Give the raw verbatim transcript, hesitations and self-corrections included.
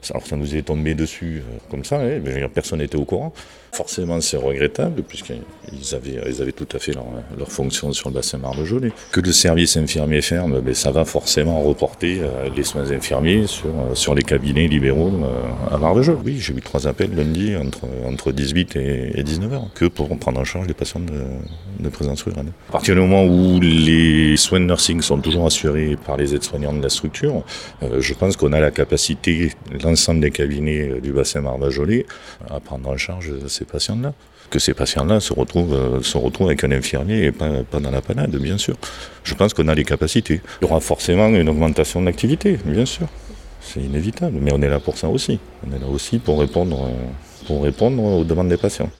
Alors ça nous est tombé dessus euh, comme ça, hein, mais personne n'était au courant. Forcément, c'est regrettable, puisqu'ils avaient, ils avaient tout à fait leur, leur fonction sur le bassin Marvejols. Que le service infirmier ferme, ben, ça va forcément reporter euh, les soins infirmiers sur, euh, sur les cabinets libéraux euh, à Marvejols. Oui, j'ai eu trois appels lundi entre, entre dix-huit et, et dix-neuf heures, que pour prendre en charge les patients de, de présence rurale. À partir du moment où les soins de nursing sont toujours assurés par les aides-soignants de la structure, euh, je pense qu'on a la capacité, l'ensemble des cabinets du bassin Marvejols, à prendre en charge ces patients-là. Que ces patients-là se retrouvent, euh, se retrouvent avec un infirmier et pas, pas dans la panade, bien sûr. Je pense qu'on a les capacités. Il y aura forcément une augmentation de l'activité, bien sûr. C'est inévitable, mais on est là pour ça aussi. On est là aussi pour répondre, pour répondre aux demandes des patients.